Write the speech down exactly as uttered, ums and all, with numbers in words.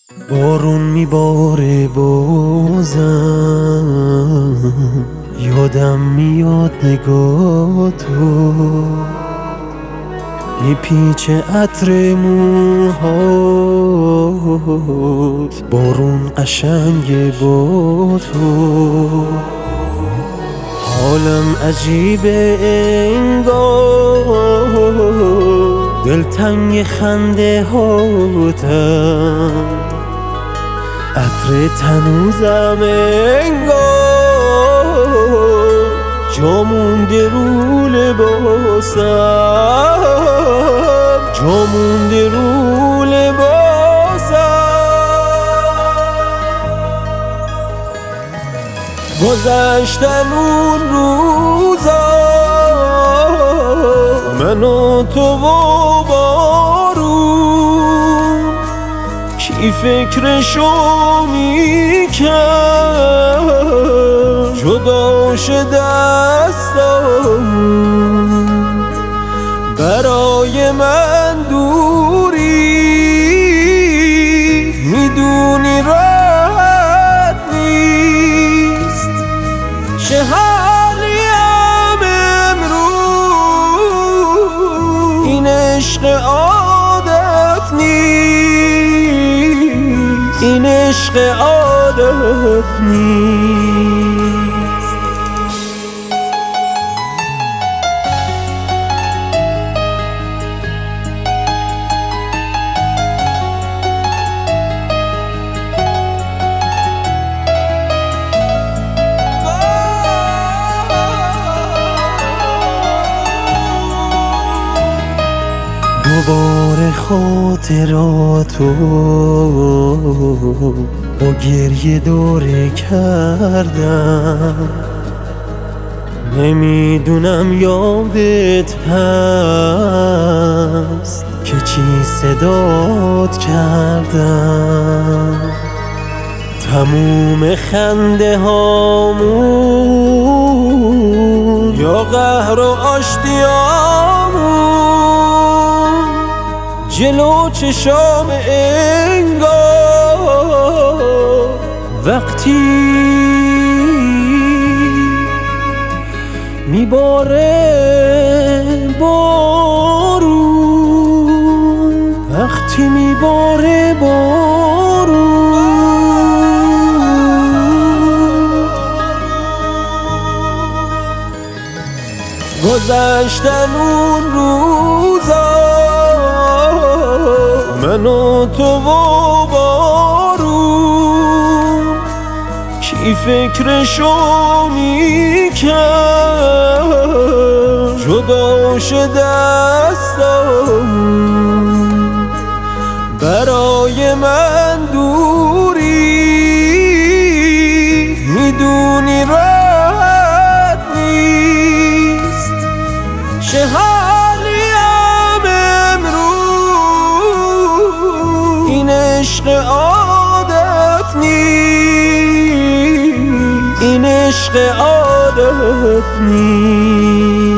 بارون میباره بازم، یادم میاد نگاه تو، میپیچه عطر موهات، بارون قشنگه با تو. حالم عجیبه انگار، دلتنگ خنده هاتم، عطر تنوزم انگار، جا مونده رو لباسم، جا مونده رو لباسم. گذشتن اون روزا، من و تو و بارون، کی فکرشو میکرد جدا شده دستم، برای من دوری میدونی راحت نیست. چه حالیم امروز، این عشق عادت نیست، این عشق عادت نیست. دوباره خاطراتو با گریه دوره کردم، نمیدونم یادت هست که چی صدات کردم. تموم خنده هامون یا قهر و آشتیامون، جلو چشام انگار، وقتی میباره بارون، وقتی میباره بارون. گذشتن اون روزا، من و تو و بارون، کی فکرشو میکرد جدا شده دستم، برای من دوری میدونی راحت نیست. چه حالیم امروز، این عشق عادت نیست، این عشق عادت نیست.